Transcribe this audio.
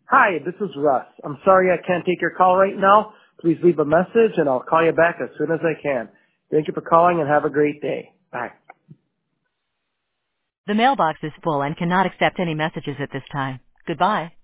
Hi, this is Russ. I'm sorry I can't take your call right now. Please leave a message and I'll call you back as soon as I can. Thank you for calling and have a great day. Bye. The mailbox is full and cannot accept any messages at this time. Goodbye.